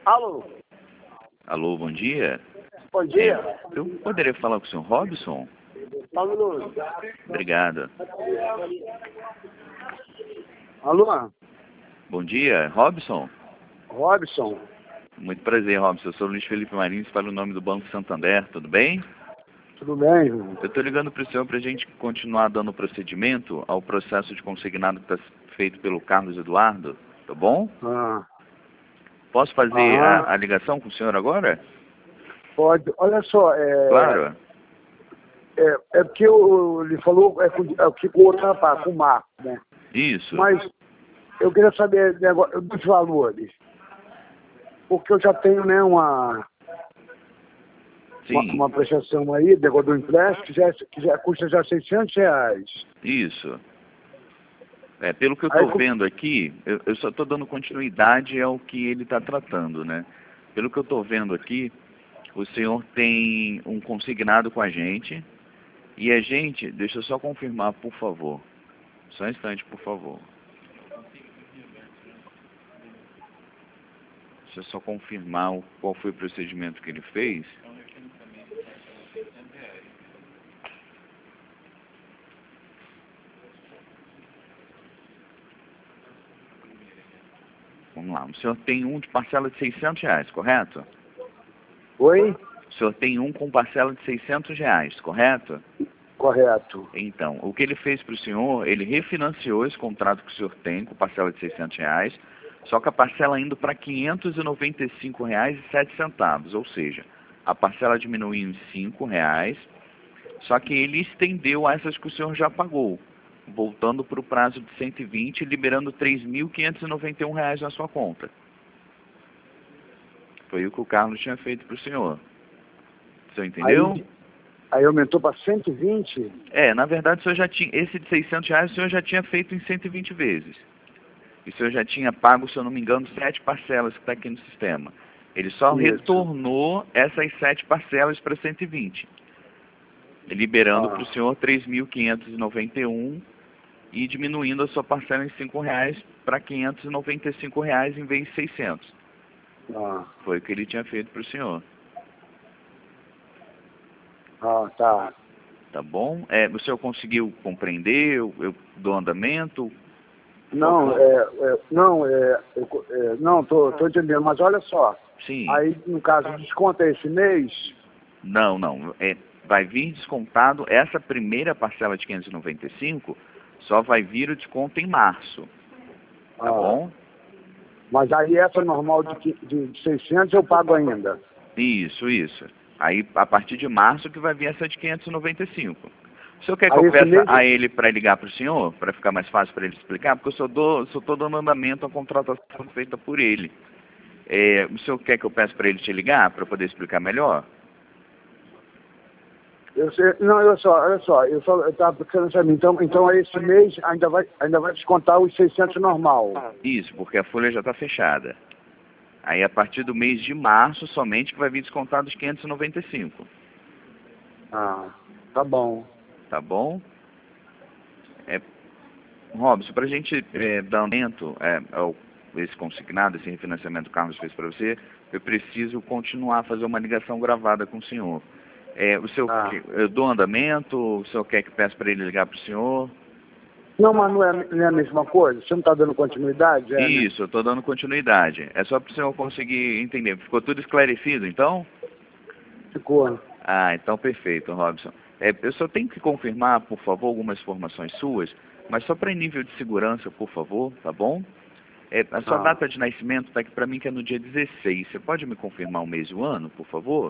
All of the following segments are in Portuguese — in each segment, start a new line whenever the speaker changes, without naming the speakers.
Alô?
Alô, bom dia.
Bom dia.
Eu poderia falar com o senhor Robson?
Alô?
Obrigado.
Alô?
Bom dia, Robson.
Robson?
Muito prazer, Robson. Eu sou o Luiz Felipe Marins, falo o nome do Banco Santander, tudo bem?
Tudo bem, irmão?
Eu estou ligando para o senhor para a gente continuar dando procedimento ao processo de consignado que está feito pelo Carlos Eduardo, tá bom? Posso fazer a ligação com o senhor agora?
Pode. Olha só,
Claro.
é porque ele falou que com o outro rapaz, com o Marco, né?
Isso.
Mas eu queria saber dos valores. Porque eu já tenho, né, uma prestação aí, negócio do empréstimo, que já custa já R$600.
Isso. Pelo que eu estou vendo aqui, eu só estou dando continuidade ao que ele está tratando, né? Pelo que eu estou vendo aqui, o senhor tem um consignado com a gente, e a gente, deixa eu só confirmar, por favor. Só um instante, por favor. Deixa eu só confirmar qual foi o procedimento que ele fez. Vamos lá. O senhor tem um de parcela de R$600, correto?
Oi?
O senhor tem um com parcela de R$600, correto?
Correto.
Então, o que ele fez para o senhor, ele refinanciou esse contrato que o senhor tem com parcela de R$600, só que a parcela indo para R$595,07, ou seja, a parcela diminuiu em R$5, só que ele estendeu essas que o senhor já pagou, voltando para o prazo de 120, liberando R$3.591 na sua conta. Foi o que o Carlos tinha feito para o senhor. O senhor entendeu?
Aí aumentou para 120?
Na verdade, o senhor já tinha, esse de R$600 o senhor já tinha feito em 120 vezes. E o senhor já tinha pago, se eu não me engano, 7 parcelas que está aqui no sistema. Ele só retornou essas 7 parcelas para 120. Liberando para o senhor R$3.591 e diminuindo a sua parcela em R$5 para R$595 em vez de 600. Foi o que ele tinha feito para o senhor.
Tá.
Tá bom? O senhor conseguiu compreender? Eu dou andamento?
Não, tô entendendo, mas olha só.
Sim.
Aí, no caso, desconta esse mês?
Não. Vai vir descontado, essa primeira parcela de 595, só vai vir o desconto em março. Tá bom?
Mas aí essa normal de 600 eu pago ainda?
Isso. Aí, a partir de março que vai vir essa de 595. O senhor quer que eu peça a ele para ligar para o senhor? Para ficar mais fácil para ele explicar? Porque eu só estou dando andamento à contratação feita por ele. O senhor quer que eu peça para ele te ligar para poder explicar melhor?
Olha só, eu estava pensando assim, então esse mês ainda vai descontar os 600 normal.
Isso, porque a folha já está fechada. Aí a partir do mês de março somente que vai vir descontado os 595.
Tá bom.
Tá bom? Robson, para a gente dar andamento esse consignado, esse refinanciamento que o Carlos fez para você, eu preciso continuar a fazer uma ligação gravada com o senhor. Eu dou andamento? O senhor quer que peça para ele ligar para o senhor?
Não, mas não é a mesma coisa? Você não está dando continuidade?
Isso, eu estou dando continuidade. É só para o senhor conseguir entender. Ficou tudo esclarecido, então?
Ficou.
Então perfeito, Robson. Eu só tenho que confirmar, por favor, algumas informações suas, mas só para nível de segurança, por favor, tá bom? A sua data de nascimento está aqui para mim, que é no dia 16. Você pode me confirmar o mês e o ano, por favor?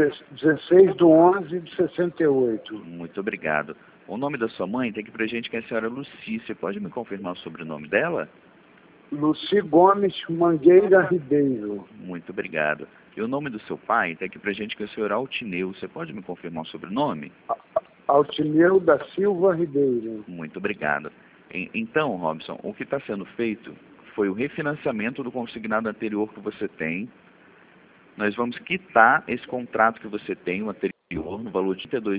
16/11/68.
Muito obrigado. O nome da sua mãe tem aqui para a gente, que é a senhora Luci. Você pode me confirmar o sobrenome dela?
Luci Gomes Mangueira Ribeiro.
Muito obrigado. E o nome do seu pai tem aqui para a gente, que é o senhor Altineu. Você pode me confirmar o sobrenome?
Altineu da Silva Ribeiro.
Muito obrigado. Então, Robson, o que está sendo feito foi o refinanciamento do consignado anterior que você tem. Nós vamos quitar esse contrato que você tem, o anterior, no valor de R$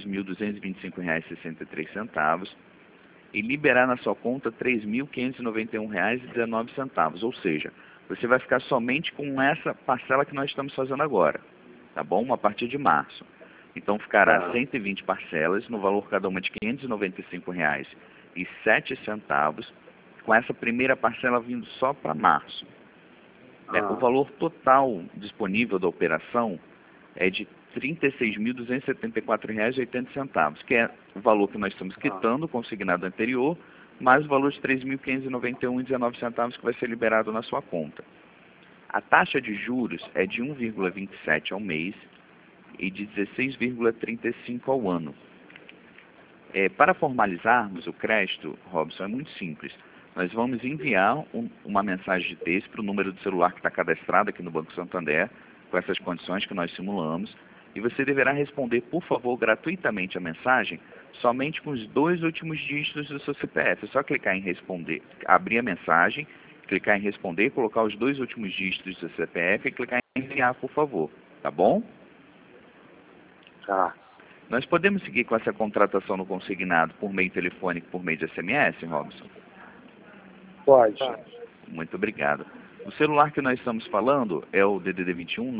32.225,63 e liberar na sua conta R$ 3.591,19. Ou seja, você vai ficar somente com essa parcela que nós estamos fazendo agora, tá bom? A partir de março. Então ficará 120 parcelas, no valor cada uma de R$ 595,07, com essa primeira parcela vindo só para março. O valor total disponível da operação é de R$ 36.274,80, que é o valor que nós estamos quitando, consignado anterior, mais o valor de R$ 3.591,19 que vai ser liberado na sua conta. A taxa de juros é de 1,27 ao mês e de 16,35 ao ano. Para formalizarmos o crédito, Robson, é muito simples. Nós vamos enviar uma mensagem de texto para o número do celular que está cadastrado aqui no Banco Santander, com essas condições que nós simulamos, e você deverá responder, por favor, gratuitamente a mensagem, somente com os 2 últimos dígitos do seu CPF. É só clicar em responder, abrir a mensagem, clicar em responder, colocar os 2 últimos dígitos do seu CPF e clicar em enviar, por favor. Tá bom?
Tá.
Nós podemos seguir com essa contratação no consignado por meio telefônico, por meio de SMS, Robson?
Pode.
Muito obrigado. O celular que nós estamos falando é o DDD 21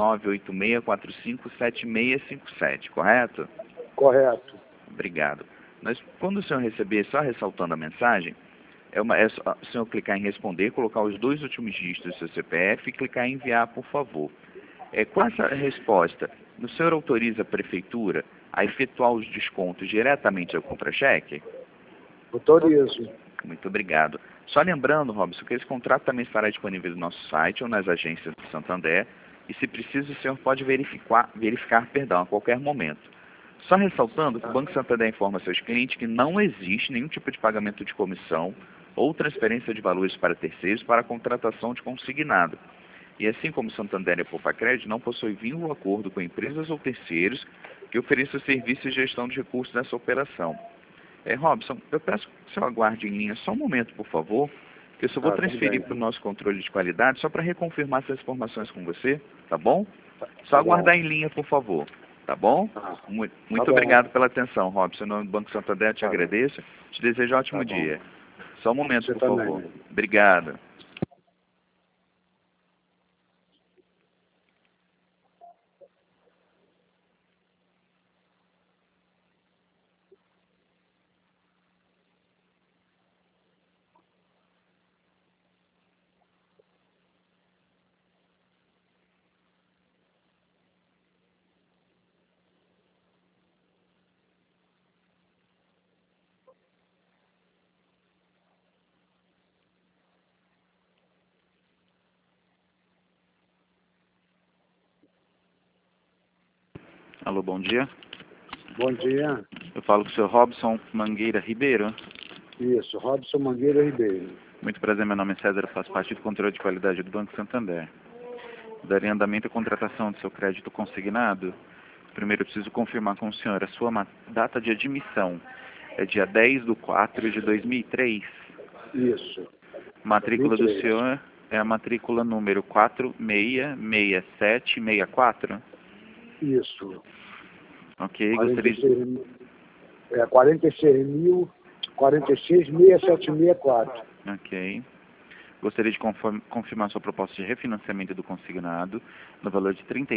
986457657, correto?
Correto.
Obrigado. Quando o senhor receber, só ressaltando a mensagem, só o senhor clicar em responder, colocar os 2 últimos dígitos do seu CPF e clicar em enviar, por favor. Com essa resposta, o senhor autoriza a prefeitura a efetuar os descontos diretamente ao contra-cheque?
Autorizo.
Muito obrigado. Só lembrando, Robson, que esse contrato também estará disponível no nosso site ou nas agências do Santander, e se preciso, o senhor pode verificar a qualquer momento. Só ressaltando que o Banco Santander informa a seus clientes que não existe nenhum tipo de pagamento de comissão ou transferência de valores para terceiros para a contratação de consignado. E assim como o Santander e a Poupa-Crédito não possui vínculo acordo com empresas ou terceiros que ofereçam serviços de gestão de recursos nessa operação. Robson, eu peço que o senhor aguarde em linha só um momento, por favor, que eu só vou transferir para o nosso controle de qualidade, só para reconfirmar essas informações com você, tá bom? Só aguardar em linha, por favor, tá bom? Muito obrigado pela atenção, Robson. Em nome do Banco Santander, eu te agradeço. Te desejo um ótimo dia. Só um momento, por favor. Obrigado. Alô, bom dia.
Bom dia.
Eu falo com o senhor Robson Mangueira Ribeiro.
Isso, Robson Mangueira Ribeiro.
Muito prazer, meu nome é César, eu faço parte do controle de qualidade do Banco Santander. Daria andamento à contratação do seu crédito consignado. Primeiro eu preciso confirmar com o senhor a sua data de admissão. É dia 10/4/2003.
Isso.
Matrícula do senhor é a matrícula número 466764?
Isso.
Ok, gostaria de...
46.664.
Ok. Gostaria de confirmar sua proposta de refinanciamento do consignado no valor de R$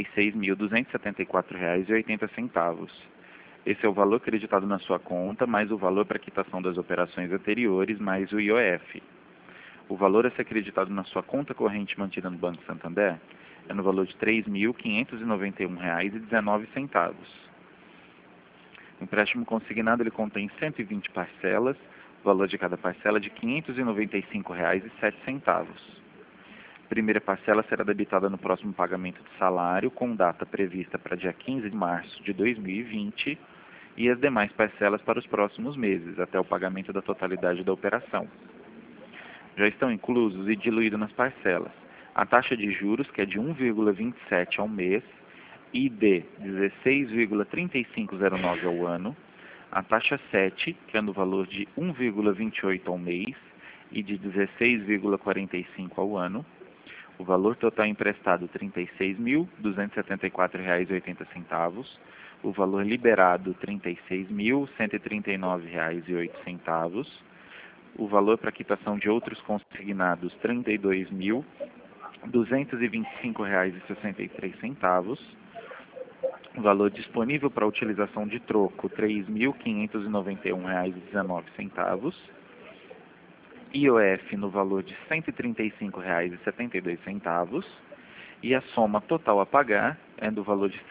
36.274,80. Esse é o valor acreditado na sua conta, mais o valor para quitação das operações anteriores, mais o IOF. O valor a ser acreditado na sua conta corrente mantida no Banco Santander é no valor de R$ 3.591,19. O empréstimo consignado ele contém 120 parcelas, o valor de cada parcela é de R$ 595,07. A primeira parcela será debitada no próximo pagamento de salário, com data prevista para dia 15 de março de 2020, e as demais parcelas para os próximos meses, até o pagamento da totalidade da operação. Já estão inclusos e diluídos nas parcelas a taxa de juros, que é de 1,27 ao mês, e de 16,3509 ao ano, a taxa 7, que é no valor de 1,28 ao mês e de 16,45 ao ano, o valor total emprestado R$ 36.274,80, o valor liberado R$ 36.139,08, o valor para quitação de outros consignados R$ 32.000 R$ 225,63. O valor disponível para utilização de troco, R$ 3.591,19. IOF no valor de R$ 135,72. E a soma total a pagar é do valor de R$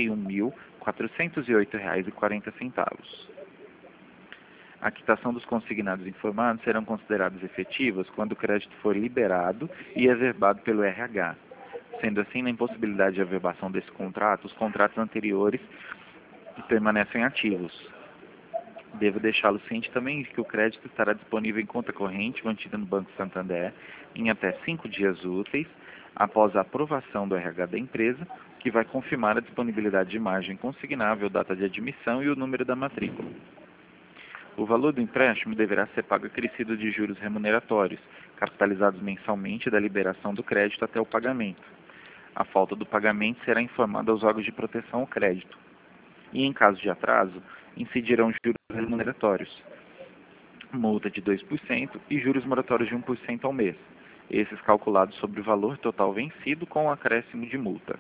71.408,40. A quitação dos consignados informados serão consideradas efetivas quando o crédito for liberado e averbado pelo RH. Sendo assim, na impossibilidade de averbação desse contrato, os contratos anteriores permanecem ativos. Devo deixá-lo ciente também de que o crédito estará disponível em conta corrente mantida no Banco Santander em até 5 dias úteis após a aprovação do RH da empresa, que vai confirmar a disponibilidade de margem consignável, data de admissão e o número da matrícula. O valor do empréstimo deverá ser pago acrescido de juros remuneratórios, capitalizados mensalmente da liberação do crédito até o pagamento. A falta do pagamento será informada aos órgãos de proteção ao crédito. E, em caso de atraso, incidirão juros remuneratórios, multa de 2% e juros moratórios de 1% ao mês, esses calculados sobre o valor total vencido com o acréscimo de multa.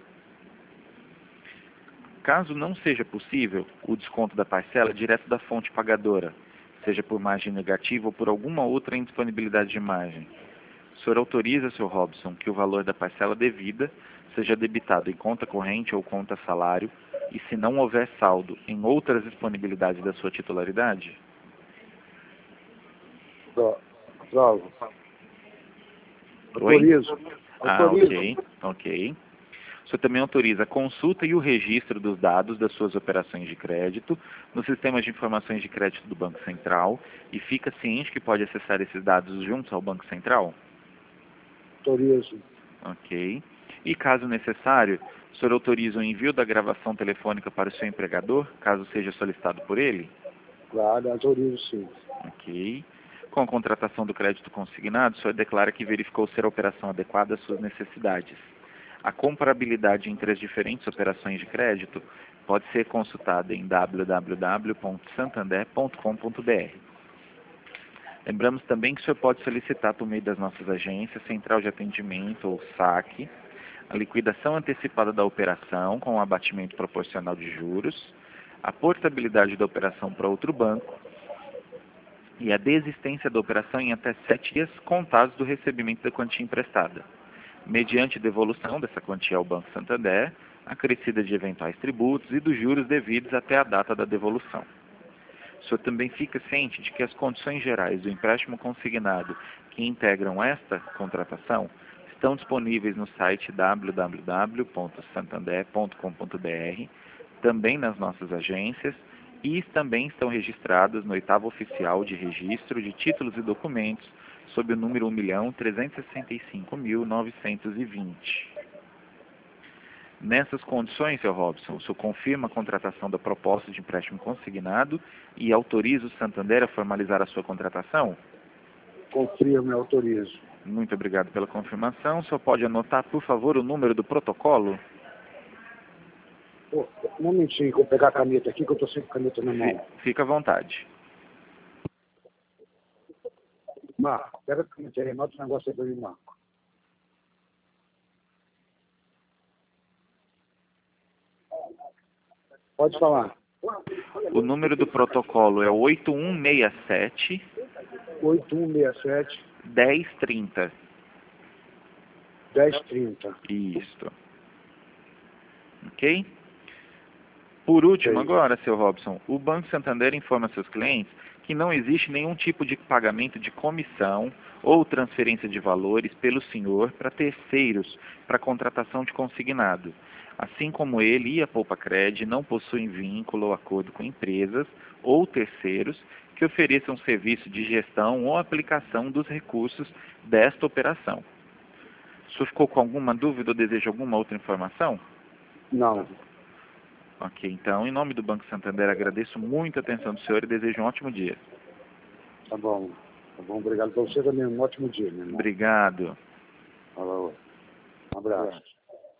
Caso não seja possível o desconto da parcela direto da fonte pagadora, seja por margem negativa ou por alguma outra indisponibilidade de margem, o senhor autoriza, Sr. Robson, que o valor da parcela devida seja debitado em conta corrente ou conta salário e, se não houver saldo, em outras disponibilidades da sua titularidade?
Aprovo.
Oi?
Autorizo.
Ok. O senhor também autoriza a consulta e o registro dos dados das suas operações de crédito no sistema de informações de crédito do Banco Central e fica ciente que pode acessar esses dados juntos ao Banco Central?
Autorizo.
Ok. E, caso necessário, o senhor autoriza o envio da gravação telefônica para o seu empregador, caso seja solicitado por ele?
Claro, autorizo sim.
Ok. Com a contratação do crédito consignado, o senhor declara que verificou ser a operação adequada às suas necessidades. A comparabilidade entre as diferentes operações de crédito pode ser consultada em www.santander.com.br. Lembramos também que o senhor pode solicitar por meio das nossas agências, Central de Atendimento ou SAC, a liquidação antecipada da operação com um abatimento proporcional de juros, a portabilidade da operação para outro banco e a desistência da operação em até 7 dias contados do recebimento da quantia emprestada, mediante devolução dessa quantia ao Banco Santander, acrescida de eventuais tributos e dos juros devidos até a data da devolução. O senhor também fica ciente de que as condições gerais do empréstimo consignado que integram esta contratação estão disponíveis no site www.santander.com.br, também nas nossas agências, e também estão registradas no 8º Oficial de Registro de Títulos e Documentos, sob o número 1.365.920. Nessas condições, Sr. Robson, o senhor confirma a contratação da proposta de empréstimo consignado e autoriza o Santander a formalizar a sua contratação?
Confirmo e autorizo.
Muito obrigado pela confirmação. O senhor pode anotar, por favor, o número do protocolo?
Um momentinho que eu vou pegar a caneta aqui, que eu estou sem caneta na mão.
Fica à vontade.
Marco, pega a caneta aí, anota o negócio aí para mim, Marco. Pode falar.
O número do protocolo é 8167
8167
1030.
1030.
Isto. Ok? Por último, agora, Sr. Robson, o Banco Santander informa seus clientes que não existe nenhum tipo de pagamento de comissão ou transferência de valores pelo senhor para terceiros para contratação de consignado. Assim como ele e a Poupacred não possuem vínculo ou acordo com empresas ou terceiros que ofereçam serviço de gestão ou aplicação dos recursos desta operação. O senhor ficou com alguma dúvida ou deseja alguma outra informação?
Não.
Ok, então, em nome do Banco Santander, agradeço muito a atenção do senhor e desejo um ótimo dia.
Tá bom. Obrigado para você também. Um ótimo dia, meu irmão.
Obrigado.
Falou. Um abraço.